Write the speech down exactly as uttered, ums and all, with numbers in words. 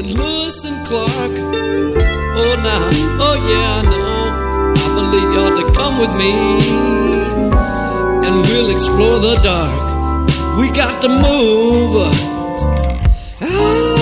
and Lewis and Clark. Oh, now, oh yeah, I know. I believe you ought to come with me, and we'll explore the dark. We got to move. Ah.